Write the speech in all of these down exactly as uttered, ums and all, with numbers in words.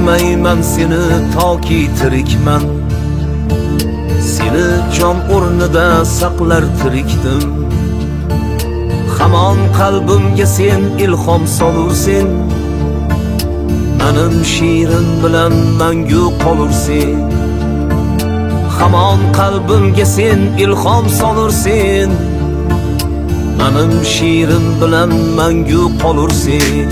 unutmayman seni toki tirikman. Seni jon o'rnida saqlar tirikdim. Hamon qalbimga sen ilhom solursen. Mening shirin bilan mangu qolursen. Hamon qalbimga sen ilhom solursen. Mening shirin bilan mangu qolursen.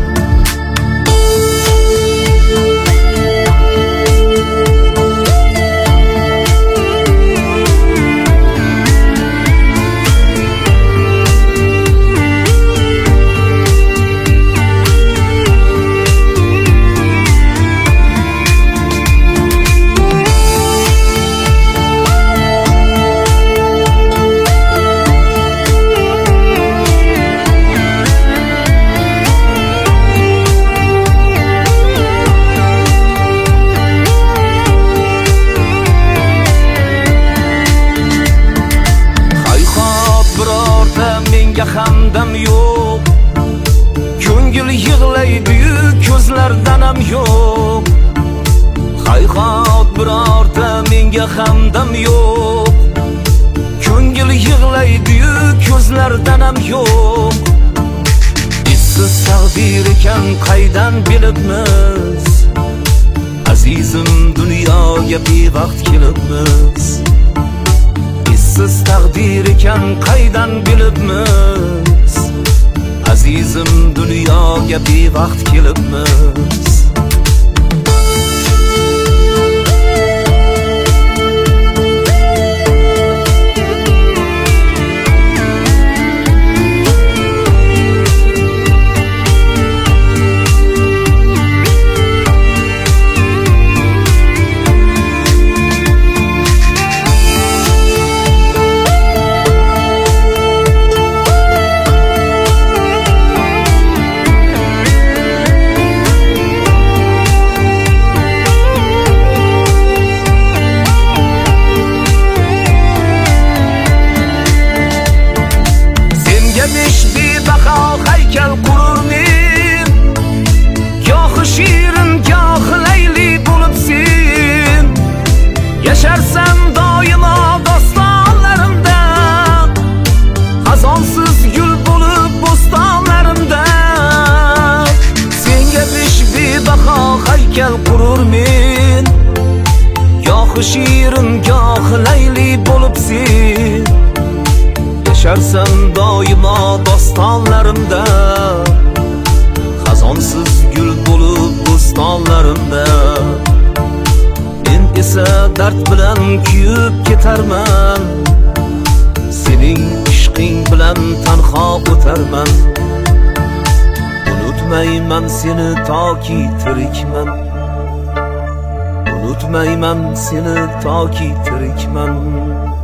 Hamdam yo'q, ko'ngil yig'laydi ko'zlardan ham yo'q. Hayhot birorta menga hamdam yo'q, ko'ngil yig'laydi ko'zlardan ham yo'q. Essiz taqdir ekan qaydan bilibmiz, azizim dunyoga bevaqt kelibmiz. Siz taqdir ekan qaydan bilibmiz, azizim dunyoga bevaqt kelibmiz. Haykal qururmen, gohi shirin, gohi layli bo'libsen. Yasharsan doimo dostonlarimda, xazonsiz gul bo'lib bo'stonlarimda. Senga besh bebaho haykal qururmen, gohi shirin, gohi layli bo'libsen. Yasharsan doimo dostonlarimda, xazonsiz gul bo'lib bo'stonlarimda. Men esa dard bilan kuyib ketarman, sening ishqing bilan tanho o'tarman. Unutmayman seni toki tirikman. Unutmayman seni toki tirikman.